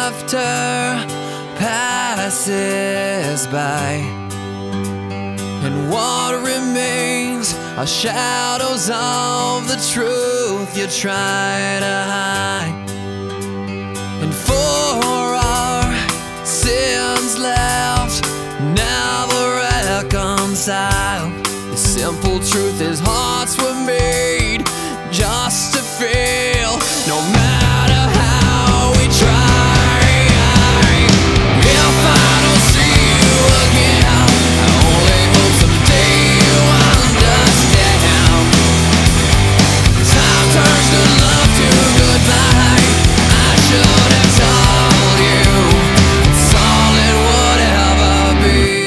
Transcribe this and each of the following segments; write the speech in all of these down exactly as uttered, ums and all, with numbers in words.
laughter passes by, and what remains are shadows of the truth you try to hide. And for our sins left never reconciled, the simple truth is hearts were made just to feel, no matter how we try. If I don't see you again, I only hope someday you understand. Time turns good love to goodbye. I should have told you it's all it would ever be.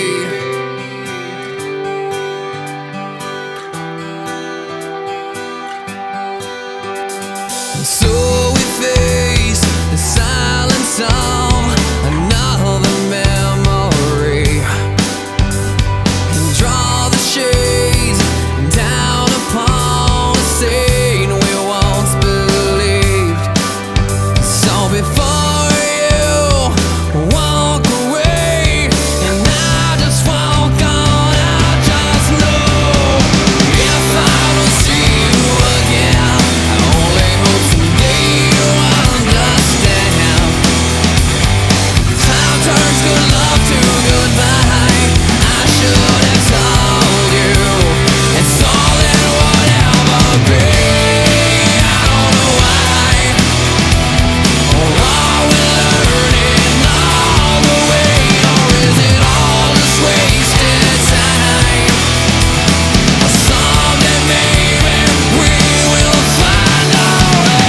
So we face the silence of another memory, and draw the shades down upon a scene we once believed. So before you walk away and I just walk on, I just know if I don't see you again, I only hope someday you understand. Time turns good love to goodbye. I should have told you it's all it would ever be. I don't know why, or are we learning all the way, or is it all just wasted time? Or someday maybe we will find our way.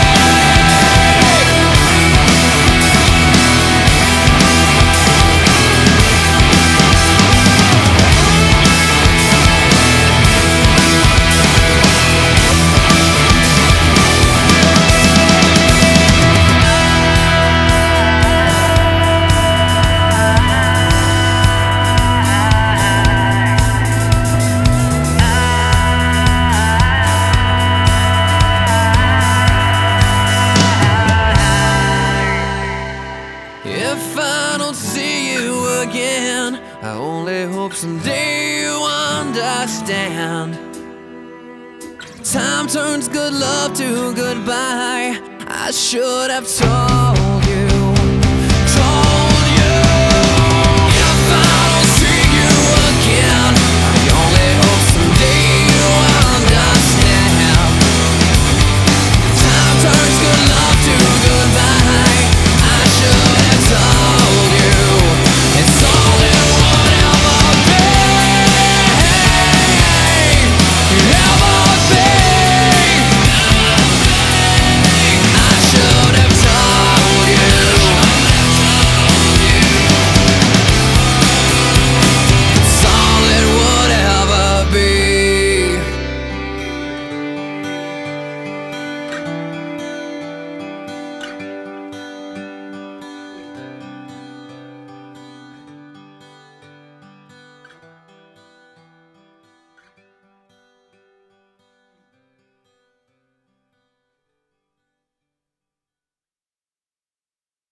If I don't see you again, I only hope someday you understand. Time turns good love to goodbye. I should have told